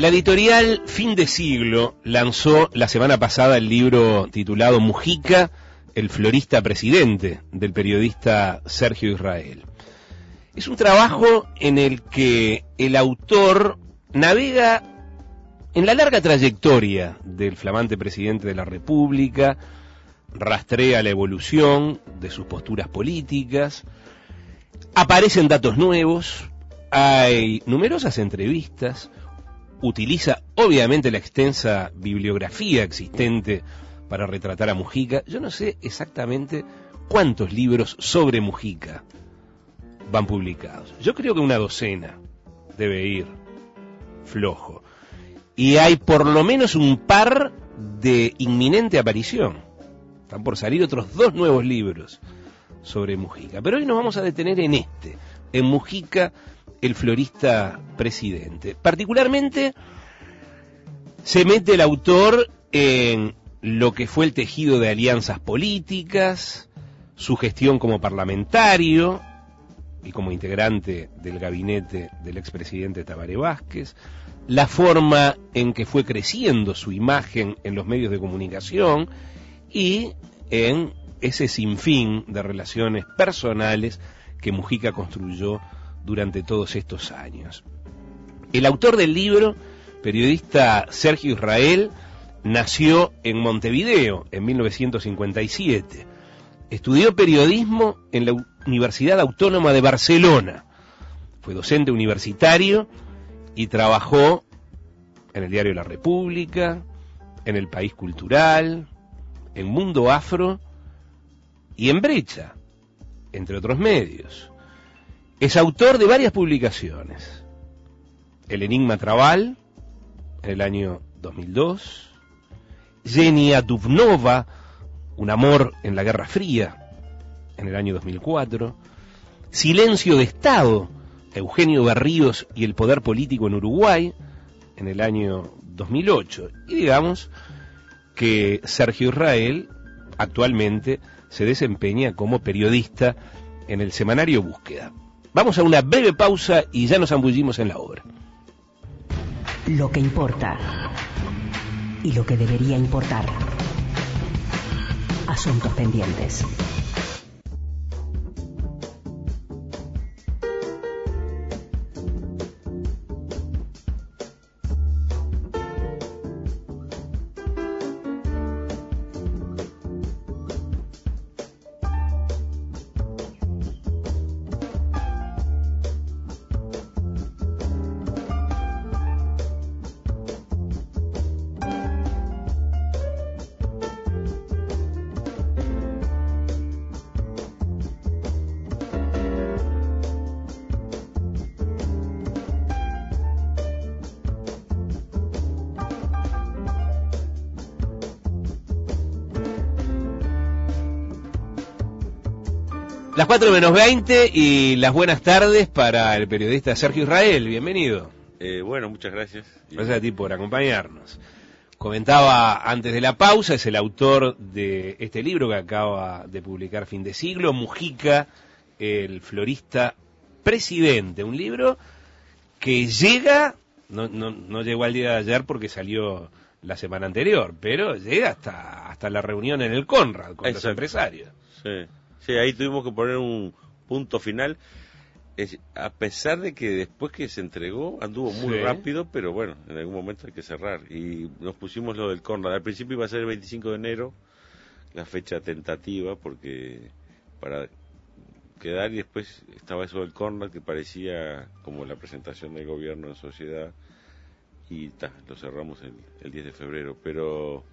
La editorial Fin de Siglo lanzó la semana pasada el libro titulado Mujica, el florista presidente, del periodista Sergio Israel. Es un trabajo en el que el autor navega en la larga trayectoria del flamante presidente de la República, rastrea la evolución de sus posturas políticas, aparecen datos nuevos, hay numerosas entrevistas, utiliza obviamente la extensa bibliografía existente para retratar a Mujica. Yo no sé exactamente cuántos libros sobre Mujica van publicados. Yo creo que una docena debe ir flojo. Y hay por lo menos un par de inminente aparición. Están por salir otros 2 nuevos libros sobre Mujica. Pero hoy nos vamos a detener en en Mujica, el florista presidente. Particularmente se mete el autor en lo que fue el tejido de alianzas políticas, su gestión como parlamentario y como integrante del gabinete del expresidente Tabaré Vázquez, la forma en que fue creciendo su imagen en los medios de comunicación y en ese sinfín de relaciones personales que Mujica construyó durante todos estos años. El autor del libro, periodista Sergio Israel, nació en Montevideo en 1957. Estudió periodismo en la Universidad Autónoma de Barcelona. Fue docente universitario y trabajó en el diario La República, en El País Cultural, en Mundo Afro y en Brecha, entre otros medios. Es autor de varias publicaciones. El Enigma Trabal, en el año 2002, Yenia Dubnova, Un amor en la Guerra Fría, en el año 2004, Silencio de Estado, Eugenio Berríos y el poder político en Uruguay, en el año 2008. Y digamos que Sergio Israel actualmente se desempeña como periodista en el semanario Búsqueda. Vamos a una breve pausa y ya nos zambullimos en la obra. Lo que importa y lo que debería importar. Asuntos pendientes. Las 4:20 y las buenas tardes para el periodista Sergio Israel. Bienvenido. Bueno, muchas gracias. Gracias a ti por acompañarnos. Comentaba antes de la pausa, es el autor de este libro que acaba de publicar Fin de Siglo, Mujica, el florista presidente. Un libro que llega, no llegó al día de ayer porque salió la semana anterior, pero llega hasta la reunión en el Conrad con los empresarios. Sí, ahí tuvimos que poner un punto final, a pesar de que después que se entregó anduvo muy rápido, pero bueno, en algún momento hay que cerrar. Y nos pusimos lo del Conrad. Al principio iba a ser el 25 de enero, la fecha tentativa, porque para quedar, y después estaba eso del Conrad, que parecía como la presentación del gobierno en sociedad, y lo cerramos el 10 de febrero, pero...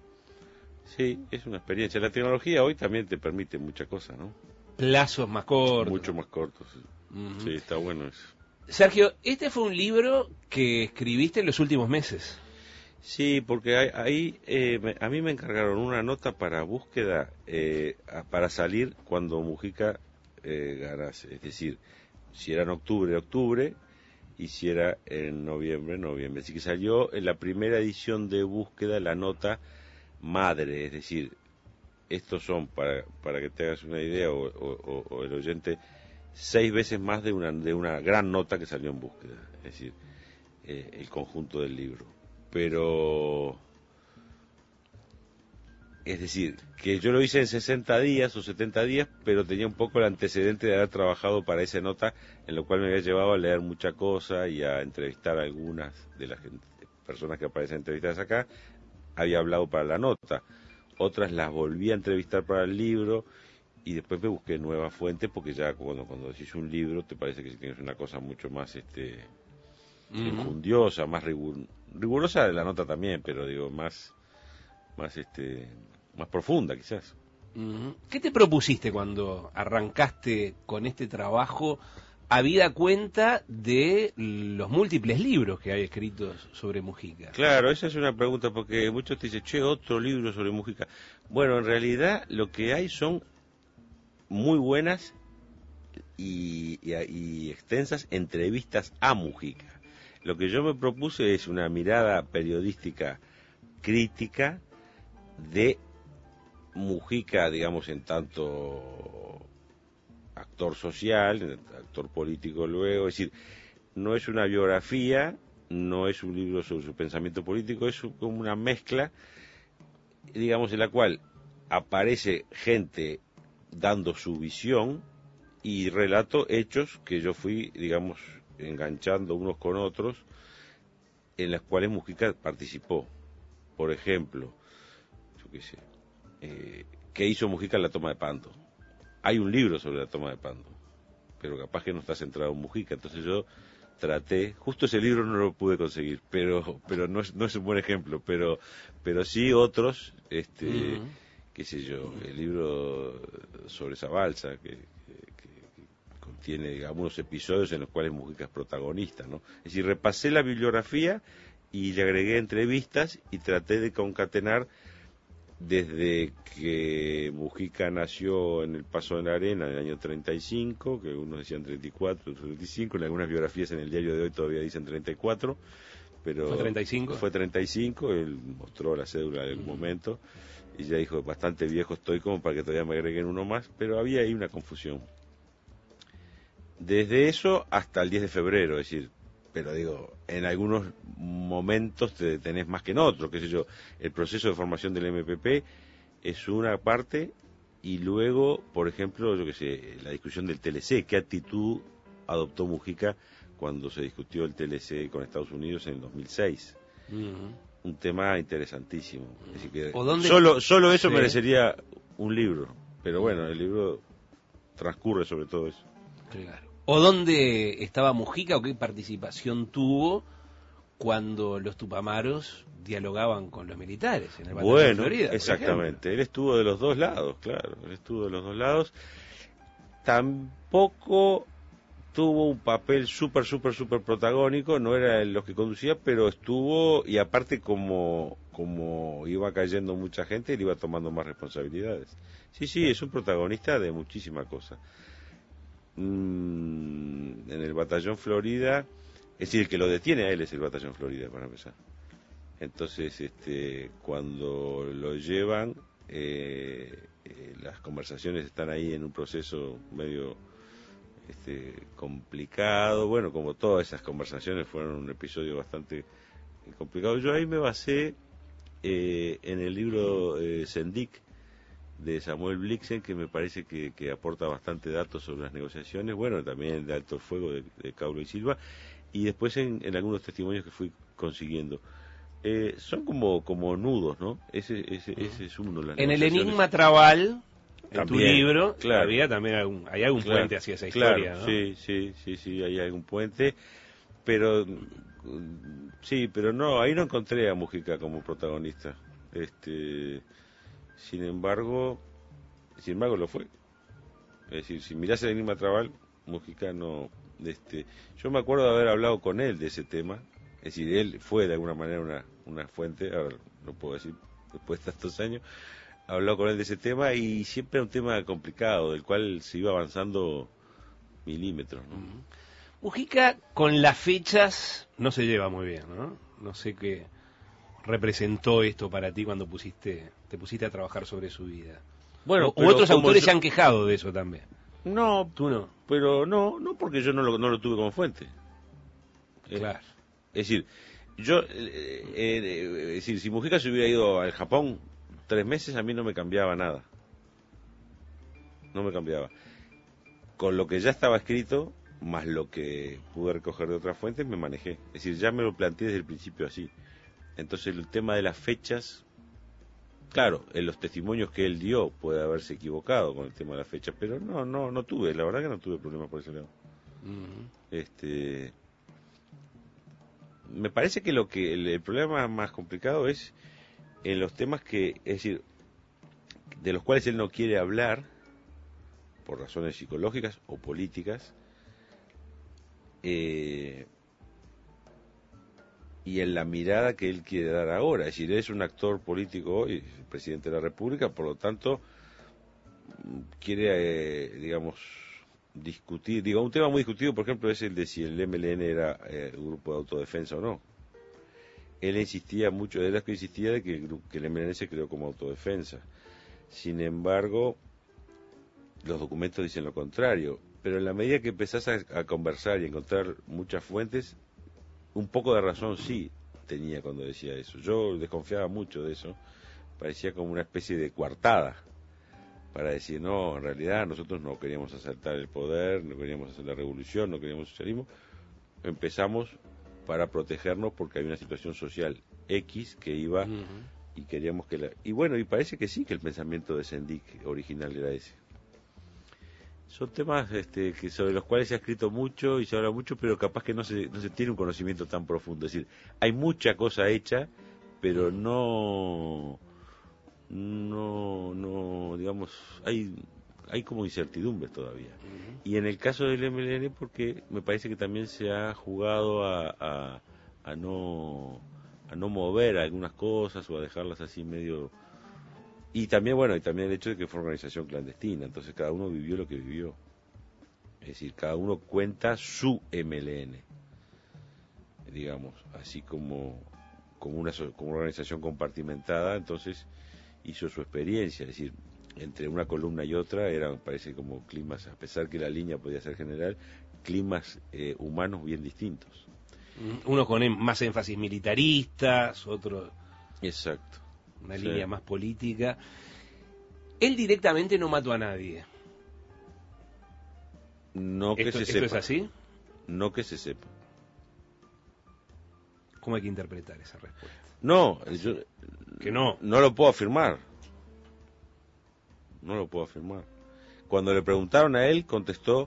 Sí, es una experiencia. La tecnología hoy también te permite muchas cosas, ¿no? Plazos más cortos. Mucho más cortos. Sí, está bueno eso. Sergio, este fue un libro que escribiste en los últimos meses. Sí, porque ahí a mí me encargaron una nota para Búsqueda para salir cuando Mujica ganase. Es decir, si era en octubre, y si era en noviembre. Así que salió en la primera edición de Búsqueda la nota madre, es decir, estos son, para que te hagas una idea, o el oyente, 6 veces más de una gran nota que salió en Búsqueda, es decir, el conjunto del libro. es decir, que yo lo hice en 60 días o 70 días, pero tenía un poco el antecedente de haber trabajado para esa nota, en lo cual me había llevado a leer mucha cosa y a entrevistar a algunas de las personas que aparecen entrevistadas acá. Había hablado para la nota, otras las volví a entrevistar para el libro, y después me busqué nuevas fuentes, porque ya cuando decís un libro te parece que tienes una cosa mucho más enjundiosa, más rigurosa de la nota también, pero digo más profunda quizás. ¿Qué te propusiste cuando arrancaste con este trabajo, habida cuenta de los múltiples libros que hay escritos sobre Mujica? Claro, esa es una pregunta, porque muchos te dicen, che, otro libro sobre Mujica. Bueno, en realidad lo que hay son muy buenas y extensas entrevistas a Mujica. Lo que yo me propuse es una mirada periodística crítica de Mujica, digamos, en tanto actor social, actor político luego, es decir, no es una biografía, no es un libro sobre su pensamiento político, es como una mezcla, digamos, en la cual aparece gente dando su visión y relato hechos que yo fui, digamos, enganchando unos con otros, en las cuales Mujica participó. Por ejemplo, yo qué sé, ¿qué hizo Mujica en la toma de Pando? Hay un libro sobre la toma de Pando, pero capaz que no está centrado en Mujica, entonces yo traté, justo ese libro no lo pude conseguir, pero no es un buen ejemplo, pero sí otros, qué sé yo, el libro sobre esa balsa que contiene, digamos, unos episodios en los cuales Mujica es protagonista, ¿no? Es decir, repasé la bibliografía y le agregué entrevistas y traté de concatenar desde que Mujica nació en el Paso de la Arena en el año 35, que unos decían 34, otros 35, en algunas biografías en el diario de hoy todavía dicen 34, pero ¿Fue 35? Fue 35, él mostró la cédula en algún momento y ya dijo, bastante viejo estoy como para que todavía me agreguen uno más, pero había ahí una confusión. Desde eso hasta el 10 de febrero, es decir, pero digo, en algunos momentos te detenés más que en otros, qué sé yo, el proceso de formación del MPP es una parte, y luego, por ejemplo, yo qué sé, la discusión del TLC, qué actitud adoptó Mujica cuando se discutió el TLC con Estados Unidos en el 2006. Un tema interesantísimo. Es decir, que solo eso merecería un libro, pero bueno, el libro transcurre sobre todo eso. Claro. ¿O dónde estaba Mujica o qué participación tuvo cuando los tupamaros dialogaban con los militares en el batallón de Florida? Exactamente. Él estuvo de los dos lados, claro. Él estuvo de los dos lados. Tampoco tuvo un papel súper protagónico, no era los que conducía, pero estuvo, y aparte como iba cayendo mucha gente, él iba tomando más responsabilidades. Sí, es un protagonista de muchísima cosa. En el batallón Florida, es decir, el que lo detiene a él es el batallón Florida, para empezar. Entonces, cuando lo llevan, las conversaciones están ahí en un proceso medio complicado. Bueno, como todas esas conversaciones fueron un episodio bastante complicado. Yo ahí me basé en el libro Sendik de Samuel Blixen, que me parece que aporta bastante datos sobre las negociaciones, bueno, también de Alto el Fuego de Caulo y Silva, y después en algunos testimonios que fui consiguiendo. Son como nudos, ¿no? Ese es uno. Las en el Enigma Trabal, en también, tu libro, claro, había también hay algún puente hacia esa historia, claro, ¿no? Sí, hay algún puente, pero no, ahí no encontré a Mujica como protagonista. Sin embargo lo fue. Es decir, si mirás el Enigma Trabal, Mujica no. Yo me acuerdo de haber hablado con él de ese tema. Es decir, él fue de alguna manera una fuente, ahora no puedo decir después de tantos años, hablado con él de ese tema, y siempre era un tema complicado, del cual se iba avanzando milímetros, ¿no? Mujica con las fechas no se lleva muy bien, ¿no? No sé qué representó esto para ti cuando te pusiste a trabajar sobre su vida. Bueno, u otros autores se han quejado de eso también. No, tú no. Pero no porque yo no lo tuve como fuente. Claro. Es decir, Yo, es decir, si Mujica se hubiera ido al Japón 3 meses, a mí no me cambiaba nada. No me cambiaba. Con lo que ya estaba escrito, más lo que pude recoger de otras fuentes, me manejé. Es decir, ya me lo planteé desde el principio así. Entonces, el tema de las fechas, claro, en los testimonios que él dio puede haberse equivocado con el tema de las fechas, pero no tuve, la verdad que no tuve problemas por ese lado. Me parece que el problema más complicado es en los temas que, es decir, de los cuales él no quiere hablar por razones psicológicas o políticas, y en la mirada que él quiere dar ahora. Es decir, es un actor político hoy, el presidente de la República, por lo tanto quiere, digamos, discutir, digo, un tema muy discutido, por ejemplo, es el de si el MLN era un grupo de autodefensa o no. Él insistía mucho, de las que insistía de que el MLN se creó como autodefensa. Sin embargo, los documentos dicen lo contrario, pero en la medida que empezás a conversar y a encontrar muchas fuentes, un poco de razón sí tenía cuando decía eso. Yo desconfiaba mucho de eso, parecía como una especie de coartada, para decir, no, en realidad nosotros no queríamos asaltar el poder, no queríamos hacer la revolución, no queríamos socialismo, empezamos para protegernos porque había una situación social X que iba y queríamos que y bueno, y parece que sí, que el pensamiento de Sendik original era ese. Son temas que sobre los cuales se ha escrito mucho y se habla mucho, pero capaz que no se tiene un conocimiento tan profundo. Es decir, hay mucha cosa hecha, pero no, digamos, hay como incertidumbres todavía. Y en el caso del MLN, porque me parece que también se ha jugado a no mover algunas cosas o a dejarlas así medio. Y también, bueno, y también el hecho de que fue una organización clandestina, entonces cada uno vivió lo que vivió. Es decir, cada uno cuenta su MLN, digamos, así como una organización compartimentada, entonces hizo su experiencia, es decir, entre una columna y otra parece como climas, a pesar que la línea podía ser general, climas humanos bien distintos. Unos con más énfasis militaristas, otros... Exacto. Una línea más política. Él directamente no mató a nadie. No que se sepa. ¿Esto es así? No que se sepa. ¿Cómo hay que interpretar esa respuesta? No, que no lo puedo afirmar. No lo puedo afirmar. Cuando le preguntaron a él, contestó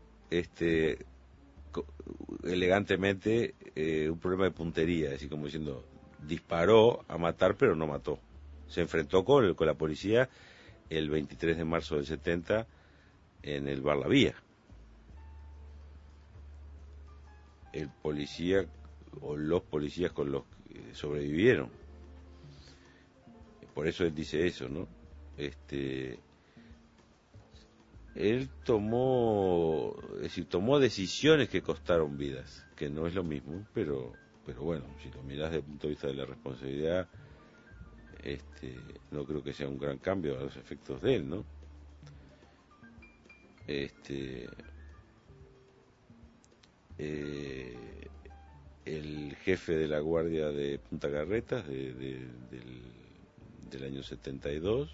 elegantemente un problema de puntería, es decir, como diciendo, disparó a matar pero no mató. Se enfrentó con la policía el 23 de marzo del 70 en el Bar La Vía. El policía o los policías con los que sobrevivieron. Por eso él dice eso, ¿no? Él tomó decisiones que costaron vidas, que no es lo mismo, pero bueno, si lo mirás desde el punto de vista de la responsabilidad, no creo que sea un gran cambio a los efectos de él, ¿no? El jefe de la guardia de Punta Carretas del año 72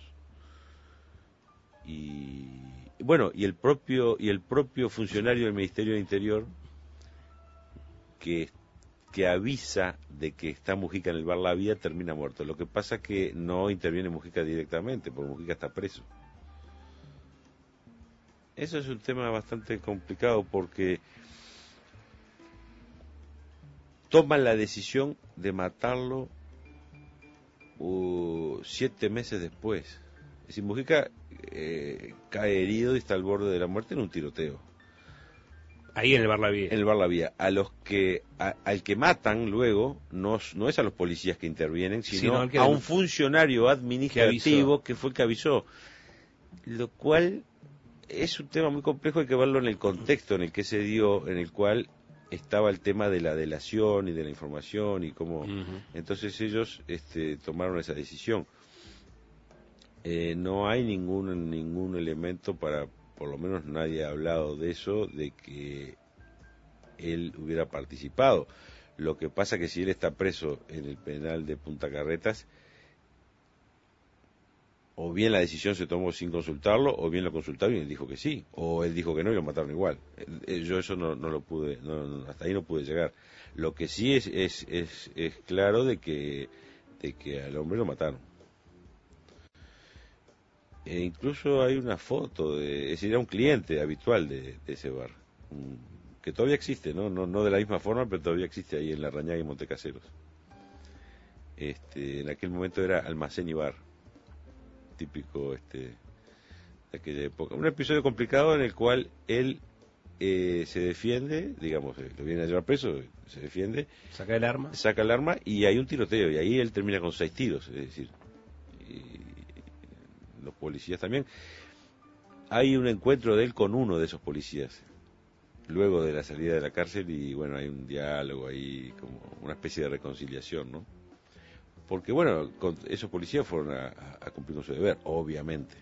y bueno, y el propio funcionario del Ministerio del Interior que avisa de que está Mujica en el Bar La Vía termina muerto. Lo que pasa es que no interviene Mujica directamente, porque Mujica está preso. Eso es un tema bastante complicado porque toman la decisión de matarlo 7 meses después. Es decir, Mujica cae herido y está al borde de la muerte en un tiroteo. Ahí en el Bar La Vía. En el Bar La Vía. Al que matan luego no es a los policías que intervienen, sino a un funcionario administrativo que fue el que avisó. Lo cual es un tema muy complejo, hay que verlo en el contexto en el que se dio, en el cual estaba el tema de la delación y de la información y cómo. Entonces ellos tomaron esa decisión. No hay ningún elemento para, por lo menos nadie ha hablado de eso, de que él hubiera participado. Lo que pasa que si él está preso en el penal de Punta Carretas, o bien la decisión se tomó sin consultarlo, o bien lo consultaron y él dijo que sí, o él dijo que no y lo mataron igual. Yo eso no lo pude, hasta ahí no pude llegar. Lo que sí es claro de que al hombre lo mataron. E incluso hay una foto es decir, era un cliente habitual de ese bar, que todavía existe, no de la misma forma, pero todavía existe ahí en La Rañaga y Montecaseros. En aquel momento era almacén y bar, típico de aquella época. Un episodio complicado en el cual él se defiende, digamos, lo vienen a llevar preso, se defiende, saca el arma y hay un tiroteo, y ahí él termina con 6 tiros, es decir, y los policías también. Hay un encuentro de él con uno de esos policías luego de la salida de la cárcel, y bueno, hay un diálogo ahí, como una especie de reconciliación, ¿no? Porque bueno, esos policías fueron a cumplir con su deber, obviamente.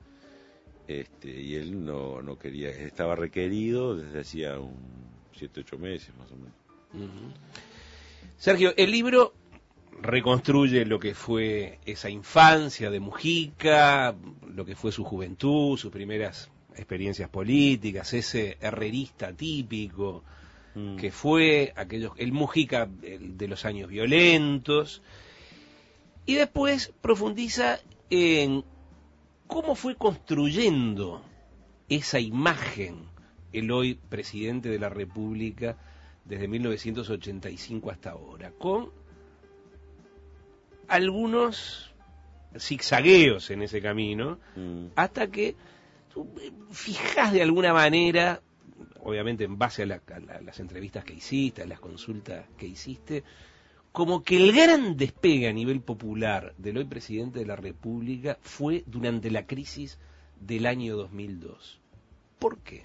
Y él no quería, estaba requerido desde hacía 7-8 meses más o menos. Uh-huh. Sergio, el libro reconstruye lo que fue esa infancia de Mujica, lo que fue su juventud, sus primeras experiencias políticas, ese herrerista típico que fue el Mujica de los años violentos, y después profundiza en cómo fue construyendo esa imagen el hoy presidente de la República desde 1985 hasta ahora, con algunos zigzagueos en ese camino, hasta que tú fijas de alguna manera, obviamente en base a las entrevistas que hiciste, a las consultas que hiciste, como que el gran despegue a nivel popular del hoy presidente de la República fue durante la crisis del año 2002. ¿Por qué?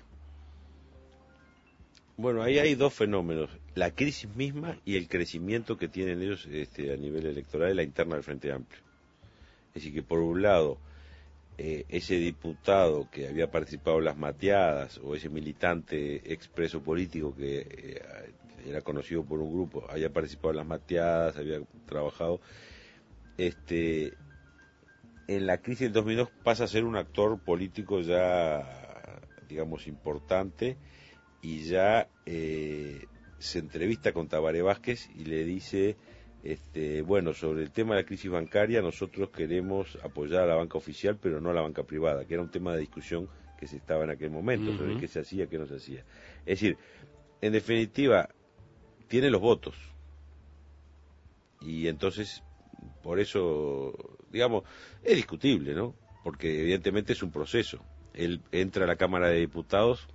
Bueno, ahí hay dos fenómenos, la crisis misma y el crecimiento que tienen ellos a nivel electoral en la interna del Frente Amplio. Es decir, que por un lado, ese diputado que había participado en las mateadas, o ese militante expreso político que era conocido por un grupo, había participado en las mateadas, había trabajado, en la crisis del 2002 pasa a ser un actor político ya, digamos, importante, y ya se entrevista con Tabaré Vázquez y le dice, bueno, sobre el tema de la crisis bancaria, nosotros queremos apoyar a la banca oficial, pero no a la banca privada, que era un tema de discusión que se estaba en aquel momento, sobre qué se hacía, qué no se hacía. Es decir, en definitiva, tiene los votos, y entonces, por eso, digamos, es discutible, ¿no? Porque evidentemente es un proceso. Él entra a la Cámara de Diputados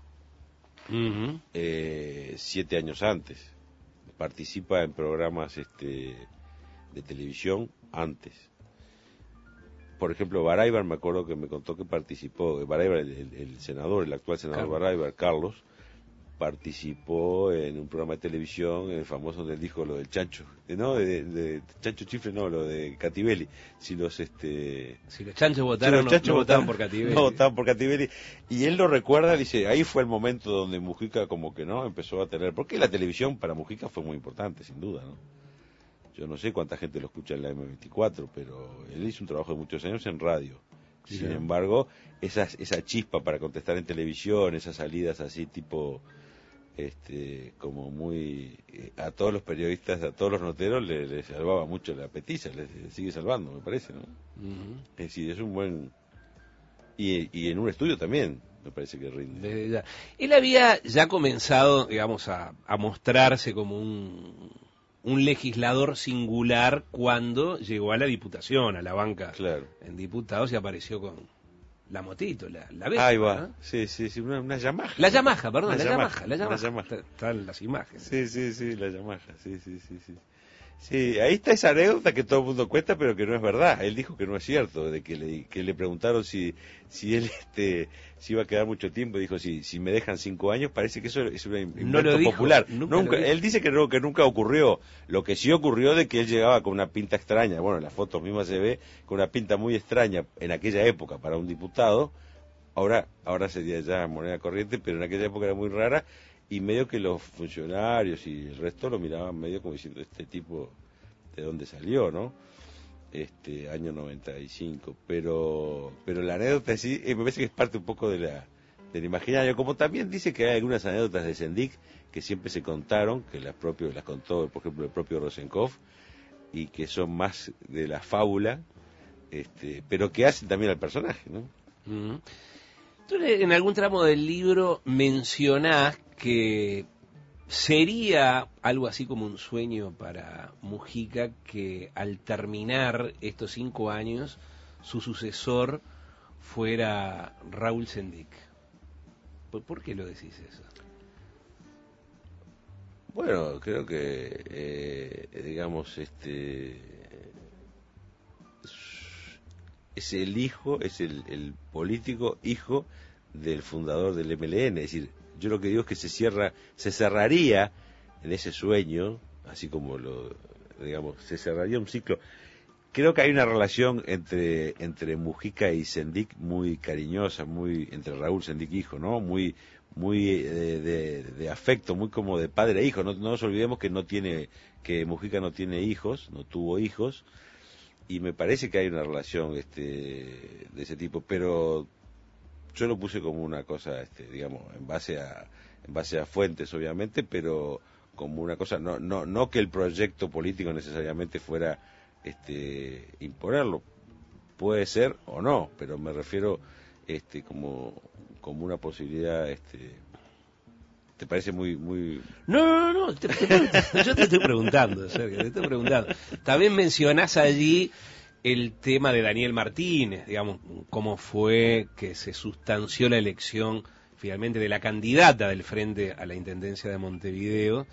7 años antes, participa en programas de televisión antes. Por ejemplo, Baraybar, me acuerdo que me contó que participó, Baraybar, el senador, el actual senador Baraybar, Carlos, participó en un programa de televisión, el famoso, donde él dijo lo del chancho, ¿no? De chancho chifre, no, lo de Cativelli. Si los chanchos votaron, no votaban por Cativelli. No votaban por Cativelli. Y él lo recuerda, dice, ahí fue el momento donde Mujica como que no empezó a tener, porque la televisión para Mujica fue muy importante, sin duda, ¿no? Yo no sé cuánta gente lo escucha en la M24, pero él hizo un trabajo de muchos años en radio. Sí. Sin embargo, esa chispa para contestar en televisión, esas salidas así tipo, como muy, a todos los periodistas, a todos los noteros les salvaba mucho la petiza, les sigue salvando, me parece, ¿no? Es decir, es un buen, y en un estudio también me parece que rinde. Él había ya comenzado, digamos, a mostrarse como un legislador singular cuando llegó a la diputación, a la banca, claro, en diputados, y apareció con la motito, la Vespa. Ahí va, ¿no? sí, una Yamaha. La Yamaha, perdón, la Yamaha. Yamaha. Están las imágenes. Sí, la Yamaha, sí. Sí, ahí está esa anécdota que todo el mundo cuenta, pero que no es verdad. Él dijo que no es cierto, de que le preguntaron si él si iba a quedar mucho tiempo, dijo, si me dejan 5 años, parece que eso es un invento popular. Nunca, él dice que nunca ocurrió. Lo que sí ocurrió de que él llegaba con una pinta extraña, bueno, en las fotos mismas se ve, con una pinta muy extraña en aquella época para un diputado, ahora sería ya moneda corriente, pero en aquella época era muy rara, y medio que los funcionarios y el resto lo miraban medio como diciendo, este tipo, ¿de dónde salió, no? Año 95, pero la anécdota sí, me parece que es parte un poco del imaginario, como también dice que hay algunas anécdotas de Sendik que siempre se contaron, que las contó, por ejemplo, el propio Rosenkopf, y que son más de la fábula, pero que hacen también al personaje, ¿no? Tú en algún tramo del libro mencionás que sería algo así como un sueño para Mujica que al terminar estos 5 años su sucesor fuera Raúl Sendik. ¿Por qué lo decís eso? Bueno, creo que, digamos, es el hijo, es el político hijo del fundador del MLN, es decir, yo lo que digo es que se cerraría en ese sueño, así como digamos, se cerraría un ciclo. Creo que hay una relación entre Mujica y Sendik muy cariñosa, entre Raúl Sendik hijo, ¿no? Muy de afecto, muy como de padre e hijo. No nos olvidemos que Mujica no tiene hijos, no tuvo hijos, y me parece que hay una relación de ese tipo, pero yo lo puse como una cosa, digamos, en base a fuentes, obviamente, pero como una cosa, no que el proyecto político necesariamente fuera imponerlo, puede ser o no, pero me refiero como una posibilidad. ¿Te parece muy? No, yo te estoy preguntando, Sergio, te estoy preguntando. También mencionás allí el tema de Daniel Martínez, digamos, cómo fue que se sustanció la elección finalmente de la candidata del Frente a la Intendencia de Montevideo.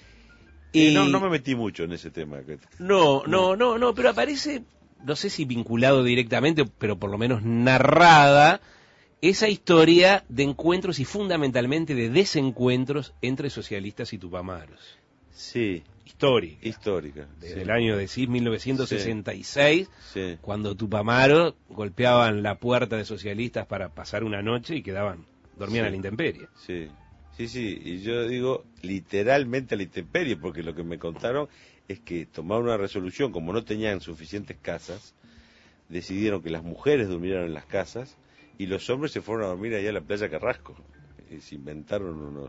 No me metí mucho en ese tema. No, pero aparece, no sé si vinculado directamente, pero por lo menos narrada, esa historia de encuentros y fundamentalmente de desencuentros entre socialistas y tupamaros. Sí. Histórica. Desde el año, decís, 1966, sí. Cuando Tupamaro golpeaban la puerta de socialistas para pasar una noche y dormían a la intemperie. Sí, y yo digo literalmente a la intemperie, porque lo que me contaron es que tomaron una resolución, como no tenían suficientes casas, decidieron que las mujeres durmieran en las casas y los hombres se fueron a dormir allá a la playa Carrasco. Se inventaron unos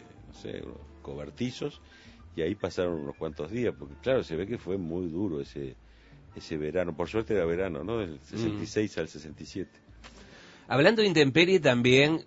cobertizos, y ahí pasaron unos cuantos días, porque claro, se ve que fue muy duro ese verano. Por suerte era verano, ¿no? Del 66 al 67. Hablando de intemperie también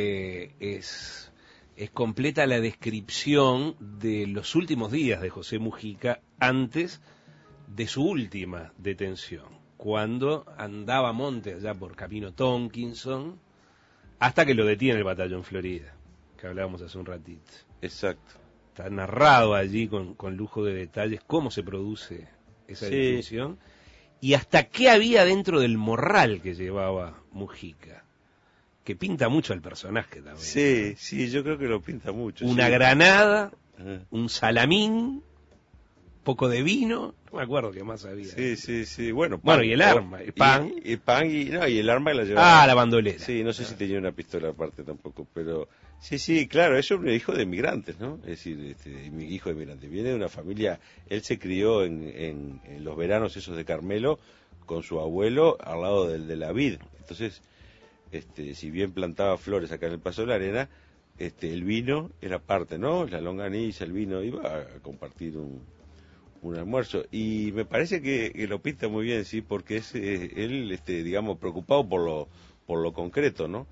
es completa la descripción de los últimos días de José Mujica antes de su última detención, cuando andaba a monte allá por Camino Tonkinson, hasta que lo detiene el Batallón Florida, que hablábamos hace un ratito. Exacto. Está narrado allí con lujo de detalles cómo se produce esa detención y hasta qué había dentro del morral que llevaba Mujica, que pinta mucho al personaje también. Sí, yo creo que lo pinta mucho. Una granada, un salamín, poco de vino, no me acuerdo qué más había. Sí, bueno, y el arma, el pan. Y el arma que la llevaba. La bandolera. Sí, no sé si tenía una pistola aparte tampoco, pero sí, claro, es un hijo de emigrantes, ¿no? Es decir, mi hijo de emigrantes, viene de una familia, él se crió en los veranos esos de Carmelo con su abuelo al lado del de la vid. Entonces, si bien plantaba flores acá en el Paso de la Arena, el vino era parte, ¿no? La longaniza, el vino, iba a compartir un almuerzo, y me parece que lo pinta muy bien, sí, porque es él, digamos, preocupado por lo concreto, ¿no?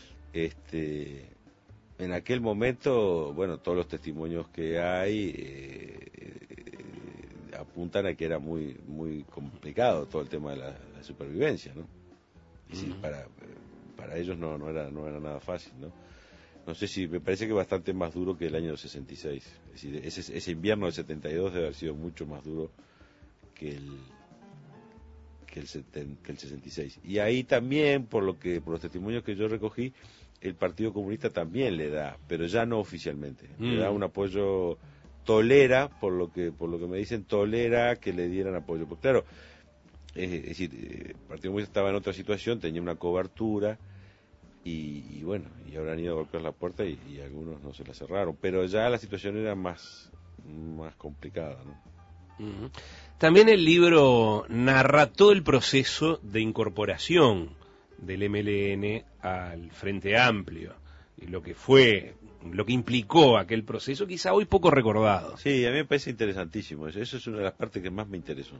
En aquel momento, bueno, todos los testimonios que hay apuntan a que era muy muy complicado todo el tema de la supervivencia, ¿no? Es decir, para ellos no era nada fácil, ¿no? No sé si, me parece que bastante más duro que el año 66. Es decir, ese invierno del 72 debe haber sido mucho más duro que el 66. Y ahí también, por los testimonios que yo recogí, el Partido Comunista también le da, pero ya no oficialmente. Le da un apoyo, tolera, por lo que me dicen, tolera que le dieran apoyo. Porque claro, es decir, el Partido Comunista estaba en otra situación, tenía una cobertura, y bueno, y habrán ido a golpear la puerta y algunos no se la cerraron, pero ya la situación era más complicada, ¿no? Uh-huh. También el libro narra todo el proceso de incorporación del MLN al Frente Amplio y lo que implicó aquel proceso, quizá hoy poco recordado. Sí, a mí me parece interesantísimo, eso es una de las partes que más me interesó.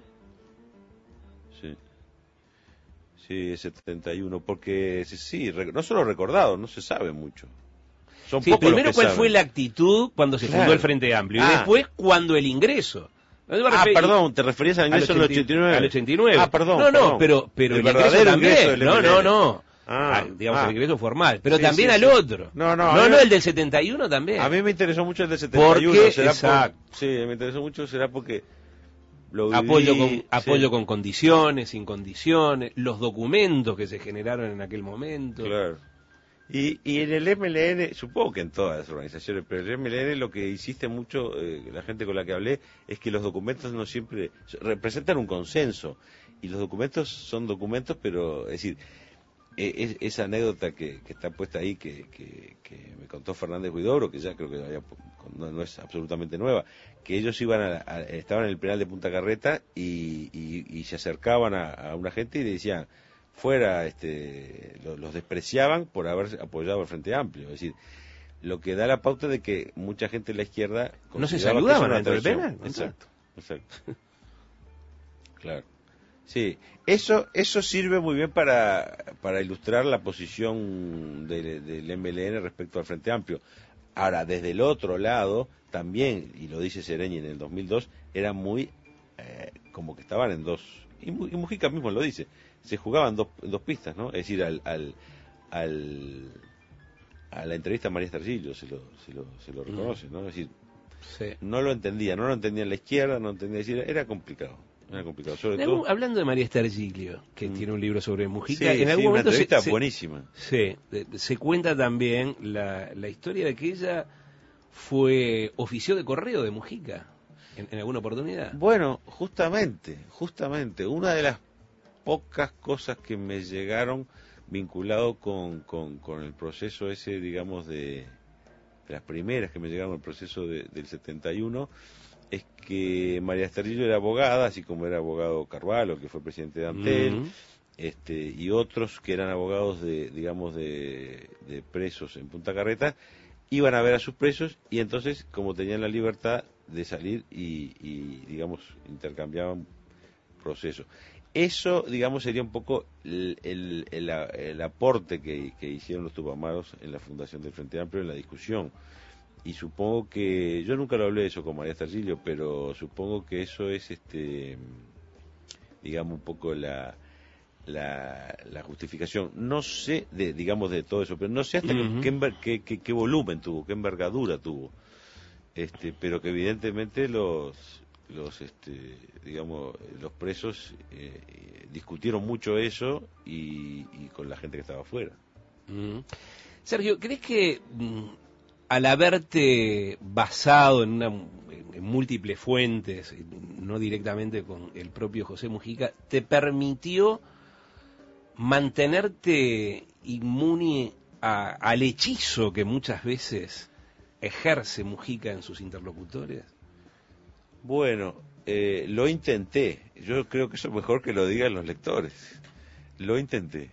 Sí, el 71, porque sí, no solo recordado, no se sabe mucho. Son sí, pocos primero los que cuál saben. fue la actitud cuando se fundó el Frente Amplio y después cuando el ingreso. Perdón, ¿te referías al ingreso del 89? Al 89. Perdón. No, pero el verdadero ingreso del también. MLN. Digamos el ingreso formal, pero sí, también sí, al sí. otro. No, el del 71 también. A mí me interesó mucho el del 71. Porque, sí, me interesó mucho, será porque lo viví, apoyo con condiciones, sin condiciones, los documentos que se generaron en aquel momento. Claro. Y en el MLN, supongo que en todas las organizaciones, pero en el MLN lo que insiste mucho la gente con la que hablé es que los documentos no siempre representan un consenso, y los documentos son documentos, pero es decir, esa anécdota que está puesta ahí que me contó Fernández Huidobro, que ya creo que no es absolutamente nueva, que ellos estaban en el penal de Punta Carreta y se acercaban a una gente y le decían fuera, los despreciaban por haber apoyado al Frente Amplio, es decir, lo que da la pauta de que mucha gente de la izquierda no se saludaban dentro del penal. Exacto. Claro. Sí, eso sirve muy bien para ilustrar la posición del MLN respecto al Frente Amplio. Ahora, desde el otro lado, también, y lo dice Sereñi en el 2002, era muy como que estaban en dos, y Mujica mismo lo dice, se jugaban dos pistas, ¿no? Es decir, a la entrevista a María Estergillo se lo reconoce, ¿no? Es decir, sí. no lo entendía en la izquierda, no entendía, es decir, era complicado. Sobre todo... Hablando de María Estergilio, que tiene un libro sobre Mujica, sí, en algún momento una entrevista buenísima. Se cuenta también la historia de que ella ofició de correo de Mujica en alguna oportunidad. Bueno, justamente, una de las pocas cosas que me llegaron vinculado con el proceso ese, digamos, de las primeras que me llegaron al proceso del 71, es que María Estergillo era abogada, así como era abogado Carvalho, que fue presidente de Antel, y otros que eran abogados de presos en Punta Carreta, iban a ver a sus presos, y entonces, como tenían la libertad de salir y digamos, intercambiaban procesos. Eso, digamos, sería un poco el aporte que hicieron los Tupamaros en la fundación del Frente Amplio, en la discusión. Y supongo que, yo nunca lo hablé eso con María Estergillo, pero supongo que eso es, digamos, un poco la justificación. No sé, digamos, de todo eso, pero no sé hasta qué volumen tuvo, qué envergadura tuvo. Pero que evidentemente digamos, los presos discutieron mucho eso y con la gente que estaba afuera. Sergio, ¿crees que al haberte basado en múltiples fuentes, no directamente con el propio José Mujica, te permitió mantenerte inmune al hechizo que muchas veces ejerce Mujica en sus interlocutores? Bueno, lo intenté. Yo creo que eso es mejor que lo digan los lectores. Lo intenté.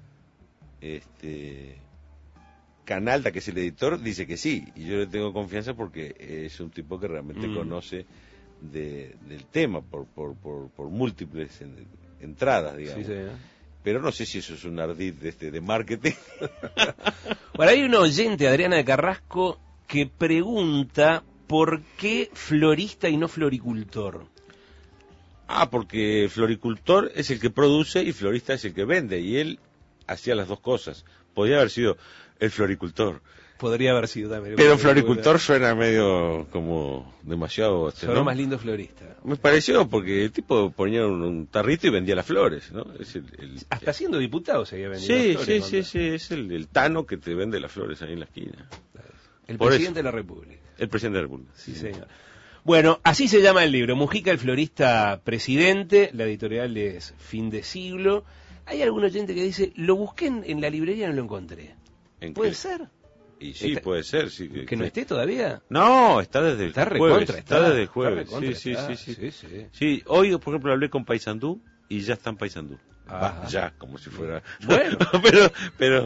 Canalda, que es el editor, dice que sí, y yo le tengo confianza porque es un tipo que realmente conoce del tema por múltiples entradas, digamos. Sí, pero no sé si eso es un ardid de marketing. Bueno, hay un oyente, Adriana de Carrasco, que pregunta ¿por qué florista y no floricultor? Porque floricultor es el que produce y florista es el que vende, y él hacía las dos cosas. Podría haber sido el floricultor. Podría haber sido también. Pero floricultor suena medio como demasiado... Sonó más lindo florista. Me pareció, porque el tipo ponía un tarrito y vendía las flores, ¿no? Hasta siendo diputado se había vendido las flores. Sí, es el Tano que te vende las flores ahí en la esquina. El presidente de la República. El presidente de la República. Sí, señor. Bueno, así se llama el libro, Mujica, el florista presidente, la editorial es Fin de Siglo. Hay algún oyente que dice, lo busqué en la librería y no lo encontré. ¿Puede ser? Y sí, puede ser. Sí, ¿Que no esté todavía? No, está desde el jueves. Está desde el Está jueves. recontra, Sí. sí. Sí, hoy, por ejemplo, hablé con Paysandú y ya está en Paysandú. Ajá. Ya, como si fuera... Bueno. pero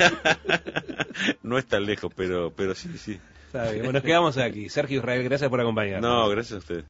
no es tan lejos, pero sí. Está bien. Bueno, nos quedamos aquí. Sergio Israel, gracias por acompañarnos. No, gracias a usted.